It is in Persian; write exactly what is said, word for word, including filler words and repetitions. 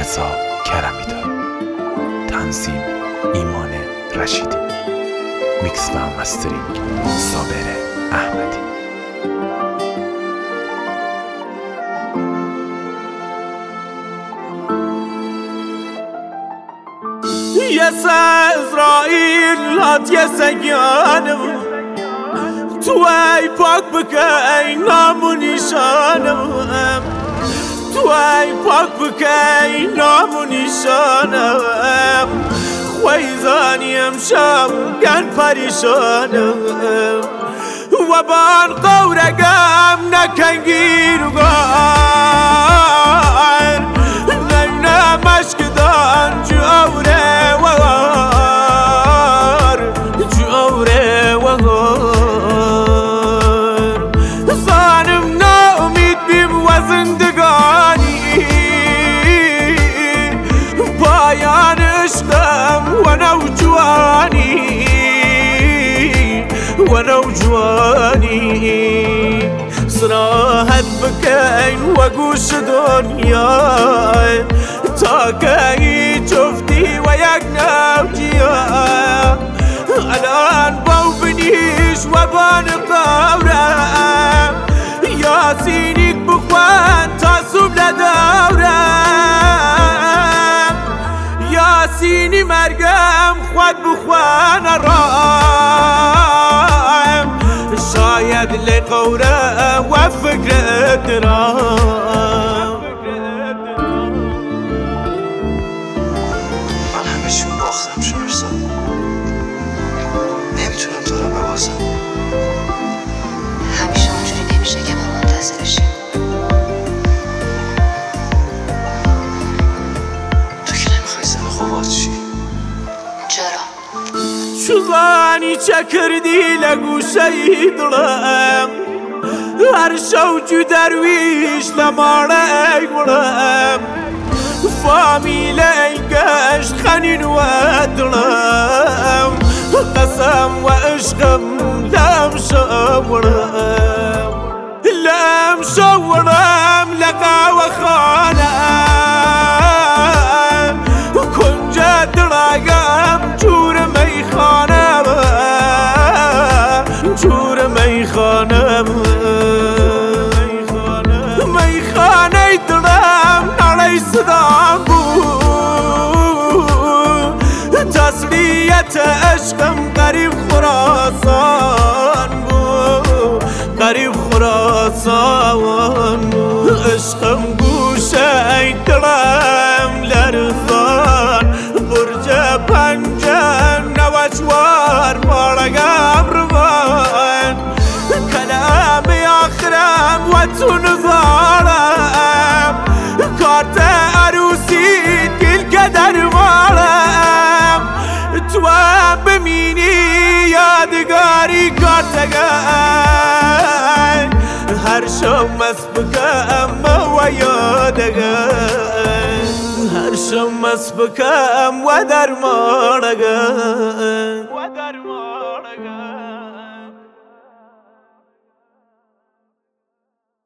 رضا کرمی‌دار، تنظیم ایمان رشیدی، میکس و مسترینگ صابر احمدی. یه اسرائیل هات یه سگانم تو ای پاک بکی نام و نیشانم، تو ای پاک بکی نام و نیشانم، خویزانیم شم گن پریشانم و بان قورگم نکنگیر و گار نه مشکدان جوره و غار جوره و غار زانم ناامید بیم و زندگانی پایان عشقم و نوجوانی و نوجوانی صراحت بکن و گوش دنیا تا که جفتی و یک نوجیا الان باو بنیش و بان قورم یاسینیک بخوان تا صبح ندارم یاسینی مرگم خود بخوان رام شاید لقوره و فکر درام من همشون باختم شهرزاد، نمیتونم تو رو ببازم. همیشه اونجوری نمیشه که ما منتظرشیم. تو که نمیخوای زن خوبات چی؟ چرا؟ شوزانی چه کردی لگوشه دلم هر شو جو درویش لماله ای گلم فامیل ای گشت خنین و دلم قسم و عشقم لم شورم لم شورم لقا و خانم کنج دلگم جور میخانم جور میخانم میخانه دلم نالی صدام بود تسلیت عشقم قریب خراسان بود قریب خراسان بود عشقم گوشه دلم لرزان برج پنجه نوچوار مارگم روان کلام آخرم و تو نزارم کارت عروسی گل قدر مارم تو بمینی یادگاری کارتگن هر شب مست بکم و یادگن هر شب مست بکم و در مارگن